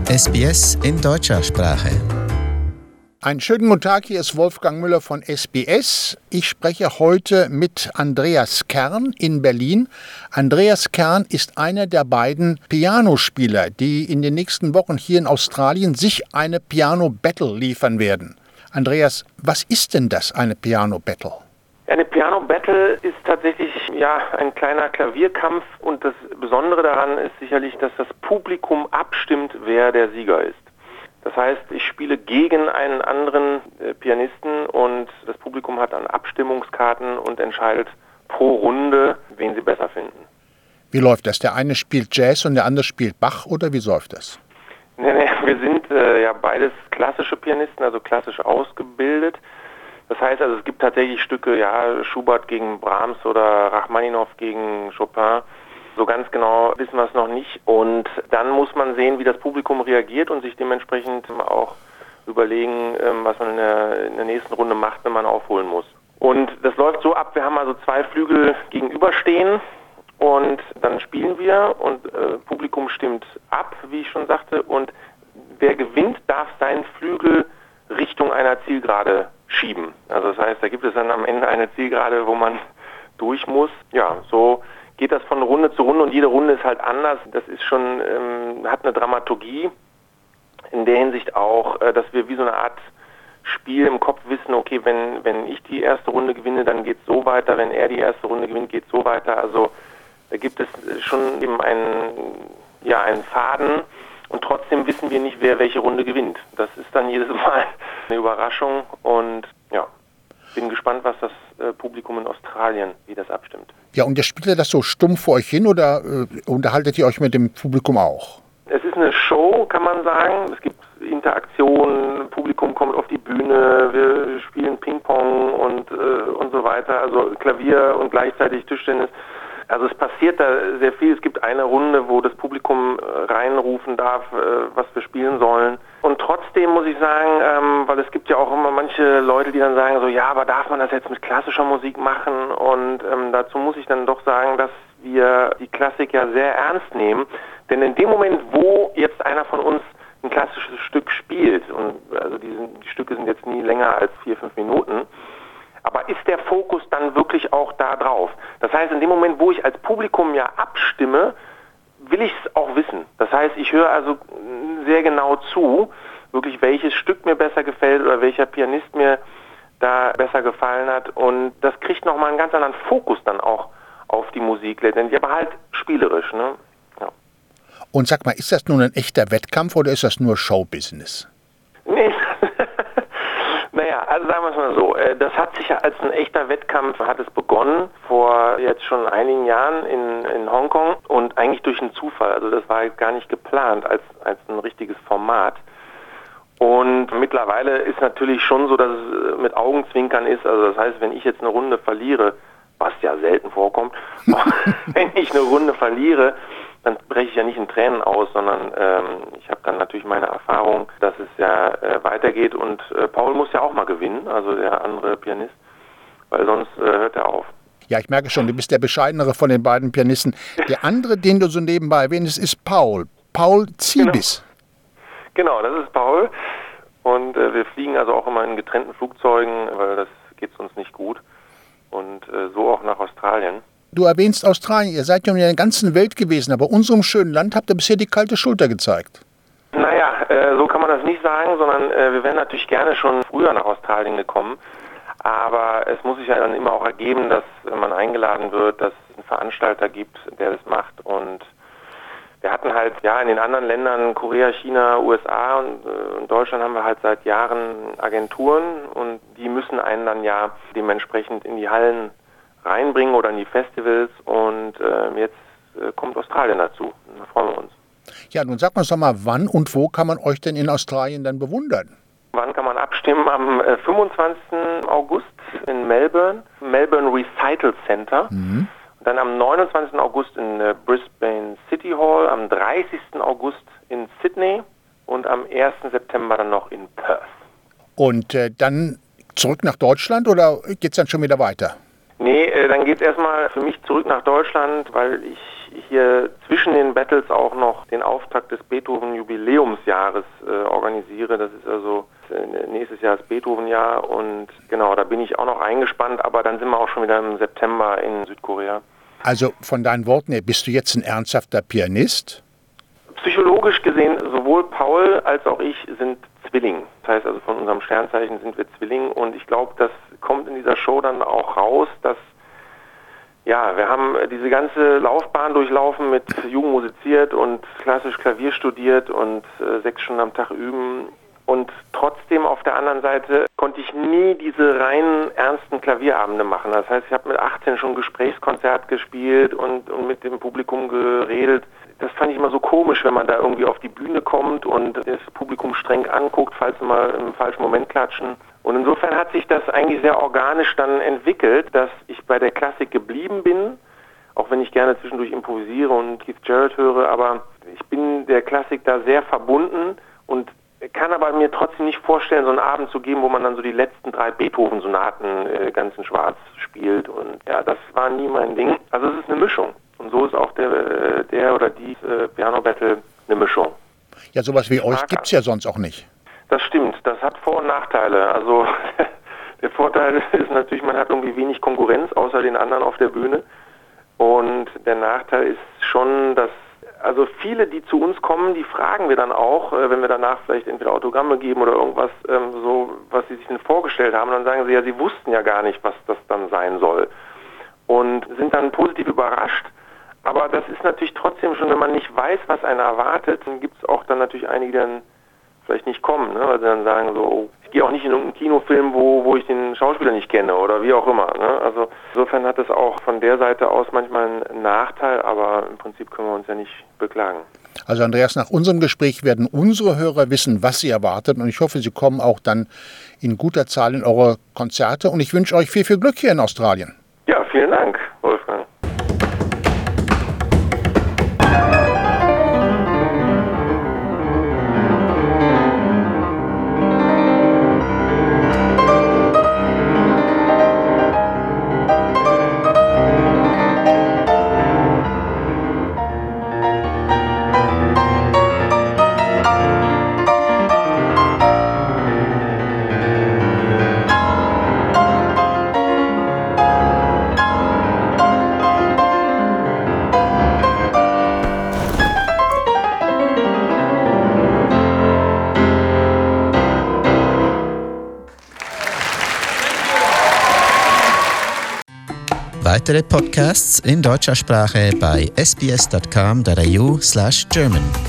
SBS in deutscher Sprache. Einen schönen guten Tag, hier ist Wolfgang Müller von SBS. Ich spreche heute mit Andreas Kern in Berlin. Andreas Kern ist einer der beiden Pianospieler, die in den nächsten Wochen hier in Australien sich eine Piano-Battle liefern werden. Andreas, was ist denn das, eine Piano-Battle? Eine Piano-Battle ist tatsächlich ein kleiner Klavierkampf und das Besondere daran ist sicherlich, dass das Publikum abstimmt, wer der Sieger ist. Das heißt, ich spiele gegen einen anderen Pianisten und das Publikum hat dann Abstimmungskarten und entscheidet pro Runde, wen sie besser finden. Wie läuft das? Der eine spielt Jazz und der andere spielt Bach oder wie läuft das? Nee, wir sind beides klassische Pianisten, also klassisch ausgebildet. Das heißt also, es gibt tatsächlich Stücke, Schubert gegen Brahms oder Rachmaninow gegen Chopin. So ganz genau wissen wir es noch nicht. Und dann muss man sehen, wie das Publikum reagiert und sich dementsprechend auch überlegen, was man in der nächsten Runde macht, wenn man aufholen muss. Und das läuft so ab, wir haben also zwei Flügel gegenüberstehen und dann spielen wir und Publikum stimmt ab, wie ich schon sagte. Und wer gewinnt, darf seinen Flügel Richtung einer Zielgerade schieben. Also das heißt, da gibt es dann am Ende eine Zielgerade, wo man durch muss. Ja, so geht das von Runde zu Runde und jede Runde ist halt anders. Das ist schon, hat eine Dramaturgie in der Hinsicht auch, dass wir wie so eine Art Spiel im Kopf wissen, okay, wenn ich die erste Runde gewinne, dann geht es so weiter, wenn er die erste Runde gewinnt, geht es so weiter. Also da gibt es schon eben einen Faden und trotzdem wissen wir nicht, wer welche Runde gewinnt. Das ist dann jedes Mal eine Überraschung und bin gespannt, was das Publikum in Australien, wie das abstimmt. Ja, und ihr spielt ihr das so stumpf vor euch hin oder unterhaltet ihr euch mit dem Publikum auch? Es ist eine Show, kann man sagen. Es gibt Interaktion, Publikum kommt auf die Bühne, wir spielen Ping-Pong und so weiter, also Klavier und gleichzeitig Tischtennis. Also es passiert da sehr viel. Es gibt eine Runde, wo das Publikum reinrufen darf, was wir spielen sollen. Und trotzdem muss ich sagen, weil es gibt ja auch immer manche Leute, die dann sagen so, ja, aber darf man das jetzt mit klassischer Musik machen? Und dazu muss ich dann doch sagen, dass wir die Klassik ja sehr ernst nehmen. Denn in dem Moment, wo jetzt einer von uns ein klassisches Stück spielt, und also die Stücke sind jetzt nie länger als 4-5 Minuten, aber ist der Fokus dann wirklich auch da drauf? Das heißt, in dem Moment, wo ich als Publikum abstimme, will ich es auch wissen. Das heißt, ich höre also sehr genau zu, wirklich welches Stück mir besser gefällt oder welcher Pianist mir da besser gefallen hat. Und das kriegt nochmal einen ganz anderen Fokus dann auch auf die Musik letztendlich, aber halt spielerisch. Ne? Ja. Und sag mal, ist das nun ein echter Wettkampf oder ist das nur Showbusiness? Nee. Also sagen wir es mal so, das hat sich ja als ein echter Wettkampf, hat es begonnen, vor jetzt schon einigen Jahren in Hongkong und eigentlich durch einen Zufall, also das war gar nicht geplant als ein richtiges Format. Und mittlerweile ist natürlich schon so, dass es mit Augenzwinkern ist, also das heißt, wenn ich jetzt eine Runde verliere, was ja selten vorkommt, wenn ich eine Runde verliere, dann breche ich ja nicht in Tränen aus, sondern ich habe dann natürlich meine Erfahrung, dass es weitergeht und Paul muss ja auch mal gewinnen, also der andere Pianist, weil sonst hört er auf. Ja, ich merke schon, du bist der bescheidenere von den beiden Pianisten. Der andere, den du so nebenbei erwähnst, ist Paul Ziebis. Genau, das ist Paul und wir fliegen also auch immer in getrennten Flugzeugen, weil das geht uns nicht gut und so auch nach Australien. Du erwähnst Australien, ihr seid ja in der ganzen Welt gewesen, aber unserem schönen Land habt ihr bisher die kalte Schulter gezeigt. Naja, so kann man das nicht sagen, sondern wir wären natürlich gerne schon früher nach Australien gekommen. Aber es muss sich ja dann immer auch ergeben, dass man eingeladen wird, dass es einen Veranstalter gibt, der das macht. Und wir hatten halt in den anderen Ländern, Korea, China, USA und in Deutschland haben wir halt seit Jahren Agenturen und die müssen einen dann dementsprechend in die Hallen reinbringen oder in die Festivals und jetzt kommt Australien dazu. Da freuen wir uns. Ja, nun sag uns doch mal, wann und wo kann man euch denn in Australien dann bewundern? Wann kann man abstimmen? Am 25. August in Melbourne Recital Center. Mhm. Dann am 29. August in Brisbane City Hall, am 30. August in Sydney und am 1. September dann noch in Perth. Und dann zurück nach Deutschland oder geht es dann schon wieder weiter? Nee, dann geht es erstmal für mich zurück nach Deutschland, weil ich hier zwischen den Battles auch noch den Auftakt des Beethoven-Jubiläumsjahres organisiere. Das ist also nächstes Jahr das Beethoven-Jahr und genau, da bin ich auch noch eingespannt, aber dann sind wir auch schon wieder im September in Südkorea. Also von deinen Worten her, bist du jetzt ein ernsthafter Pianist? Psychologisch gesehen, sowohl Paul als auch ich sind Zwilling. Das heißt also, von unserem Sternzeichen sind wir Zwilling und ich glaube, das kommt in dieser Show dann auch raus, dass ja, wir haben diese ganze Laufbahn durchlaufen, mit Jugend musiziert und klassisch Klavier studiert und 6 Stunden am Tag üben. Und trotzdem auf der anderen Seite konnte ich nie diese reinen ernsten Klavierabende machen. Das heißt, ich habe mit 18 schon Gesprächskonzert gespielt und mit dem Publikum geredet. Das fand ich immer so komisch, wenn man da irgendwie auf die Bühne kommt und das Publikum streng anguckt, falls sie mal im falschen Moment klatschen. Und insofern hat sich das eigentlich sehr organisch dann entwickelt, dass ich bei der Klassik geblieben bin, auch wenn ich gerne zwischendurch improvisiere und Keith Jarrett höre, aber ich bin der Klassik da sehr verbunden und kann aber mir trotzdem nicht vorstellen, so einen Abend zu geben, wo man dann so die letzten 3 Beethoven-Sonaten ganz in Schwarz spielt. Und ja, das war nie mein Ding. Also es ist eine Mischung. Und so ist auch der oder die Piano-Battle eine Mischung. Ja, sowas wie euch gibt es ja sonst auch nicht. Das stimmt. Das hat Vor- und Nachteile. Also der Vorteil ist natürlich, man hat irgendwie wenig Konkurrenz außer den anderen auf der Bühne. Und der Nachteil ist schon, dass also viele, die zu uns kommen, die fragen wir dann auch, wenn wir danach vielleicht entweder Autogramme geben oder irgendwas, so was sie sich denn vorgestellt haben. Dann sagen sie, ja, sie wussten ja gar nicht, was das dann sein soll. Und sind dann positiv überrascht. Aber das ist natürlich trotzdem schon, wenn man nicht weiß, was einen erwartet, dann gibt es auch dann natürlich einige, die dann vielleicht nicht kommen, ne? Weil sie dann sagen so, oh, ich gehe auch nicht in irgendeinen Kinofilm, wo ich den Schauspieler nicht kenne oder wie auch immer. Ne? Also insofern hat es auch von der Seite aus manchmal einen Nachteil, aber im Prinzip können wir uns ja nicht beklagen. Also Andreas, nach unserem Gespräch werden unsere Hörer wissen, was sie erwartet und ich hoffe, sie kommen auch dann in guter Zahl in eure Konzerte und ich wünsche euch viel, viel Glück hier in Australien. Ja, vielen Dank, Wolfgang. Weitere Podcasts in deutscher Sprache bei sbs.com.au/German.